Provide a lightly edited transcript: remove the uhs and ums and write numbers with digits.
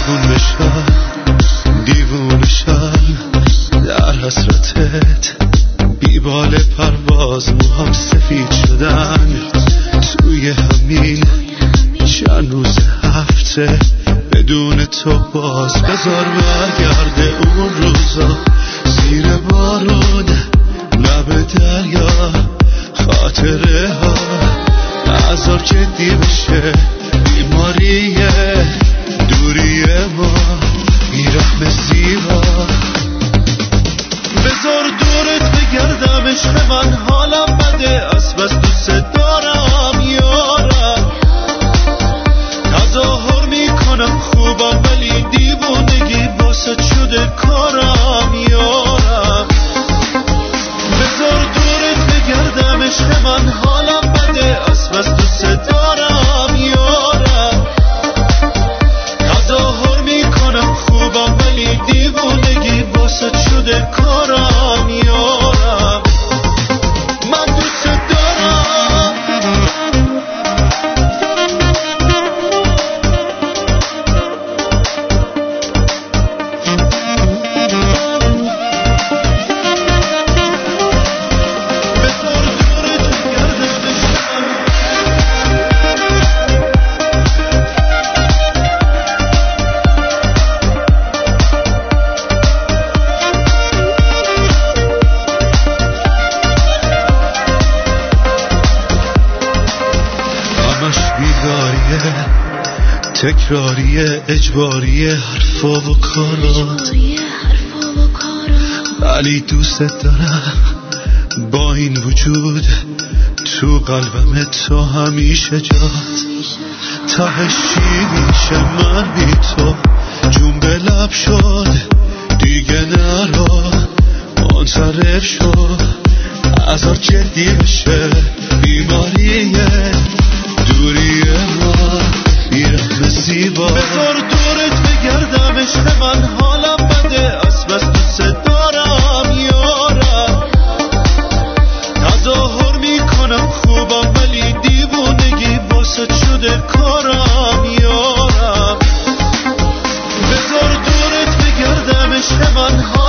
دیوونه شم در حسرتت، بیبال پرواز موهام سفید شدن توی همین چند روز هفته بدون تو. باز بذار برگرده اون روزا زیر بارون لب دریا، خاطره ها نذار جدی بشه بیماریه دوری ما بیرحم زیبا. بذار دورت بگردم عشق من، حالم بده از بس دوست دارم یارم. تظاهر میکنم خوبم ولی دیوونگی واسه شده کارم یارم. بذار دورت بگردم عشق من، حالم بده از بس دوست دارم یارم. تظاهر میکنم خوبم ولی دیوونگی واسه شده کارم یارم. من دوست دارم. بذار دورت بگردم عشق من. همش بیگاریه تکراریه اجباریه حرفا و کارا، ولی دوست دارم با این وجود تو قلبم تو همیشه جات. تهش چی میشه من بی تو؟ جون به لب شد دیگه نرا منصرف شد، ازار جدی بشه بیماریه دوری ما بیرحم زیبا. بذار دورت بگردم عشق من، حالم بده از بس دوست دارم یارم. تظاهر میکنم خوبم ولی دیوونگی واسه شده کارم یارم. بذار دورت بگردم عشق من.